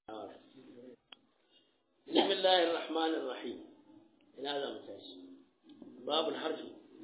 بسم الله الرحمن الرحيم. إن هذا ممتاز. باب الحرف.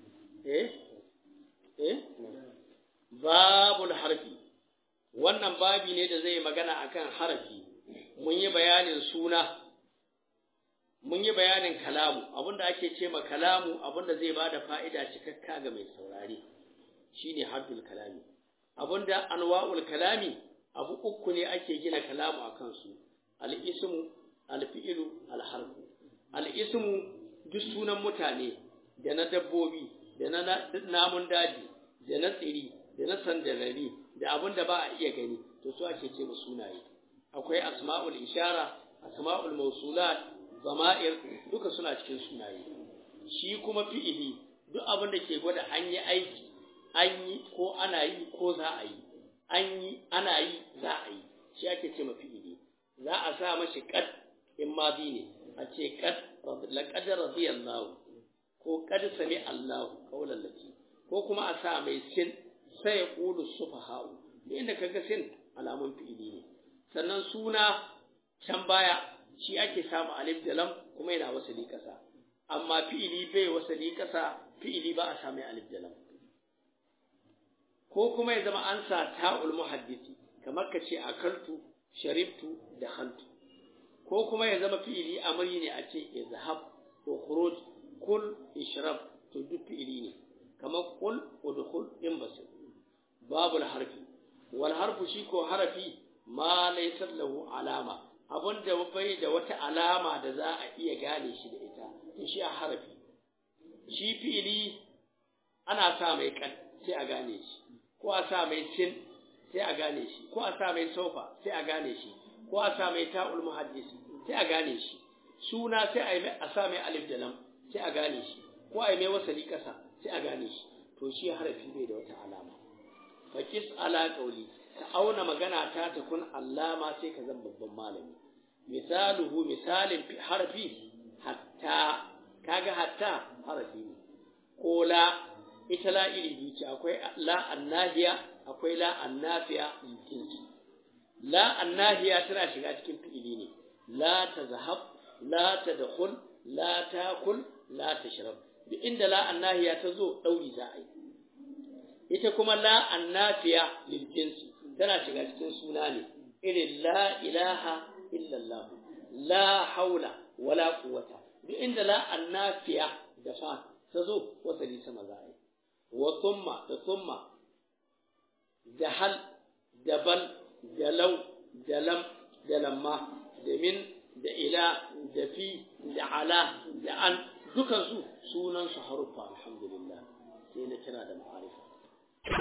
باب الحرف. wannan babi ne da zai magana akan harafi. Mun yi bayanin suna, mun yi bayanin kalamu, abinda ake ce ma kalamu, abinda zai bada fa'ida cikakka ga mai saurare shine harful kalami. Abinda anwa'ul kalami abu uku ne ake gina kalamu akan su: al-ismu, al-fi'lu, al-harfu. Al-ismu duk sunan mutane da na dabbobi da na namun daji da na tsiri da na sandarari da abinda ba a iya gani, to su ake ce mu sunaye. Akwai asma'ul ishara, asma'ul mawsulat, zama'ir, duka suna cikin sunaye. Shi kuma fi'ili duk abinda ke gwada an yi aiki, an yi ko ana yi ko za a yi, an yi ana yi za a yi, shi ake ce ma fi'ili. Za a sa mashi qad in madi ne, a ce qad laqad radiyallahu ko qad sami Allahu qawlan lati, ko kuma a sa mai sin sai ya qulu sufaha'u. Inda kaga sin alamun fi'ili ne. Sannan suna can baya shi ake samu alif da lam kuma yana wasali kasa, amma fi'ili bai wasali kasa, fi'ili ba a samu alif da lam. Ko kuma ya zama an sa ta'ul muhaddisi, kamar ka ce akaltu, sharibtu, dakhaltu. Ko kuma ya zama fi'ili amri ne, a ce izhab, ukhruj, kul, ishrab, to duk fi'ili ne. Kamar kul, udkhul, inbasir. Babul harfi. Wal harfu shi ko harafi ma laysa lahu alama, abunda bai da wata alama da za a iya gane shi da ita, to shi a harafi. Shi fi'ili ana sa mai kan sai a gane shi, ko a sa mai sin sai a gane shi, ko a sa mai sofa sai a gane shi, ko a sa mai ta'ul muhaddisi sai a gane shi. Suna sai a sa mai alif da lam sai a gane shi, ko a yi mai wasali kasa sai a gane shi. To shi harafi bai da wata alama. Fakis ala qauli, ka auna magana ta kun allama sai ka zama babban malami. Misaluhu, misalin harfi hatta, kaga hatta harafi ne. Ko la, ita la iri biyu ce, akwai la annahiya, akwai la annafiya jinsi. La annahiya tana shiga cikin fi'ili ne. La tazhab, la tadkhul, la takul, la tashrab. Duk inda la annahiya ta zo dauri za a yi. Ita kuma la annafiya lil jinsi tana shiga cikin suna ne, irin la ilaha illallah, la haula wala quwwata. Duk inda la annafiya da fa ta zo wasali sama za a yi. Wa thumma da thumma, da hal, da bal, da law, da lam, da lamma, da min, da ila, da fi, da ala, da an, dukansu sunan su harufa. Alhamdulillah, sai na kira da ma'arifa.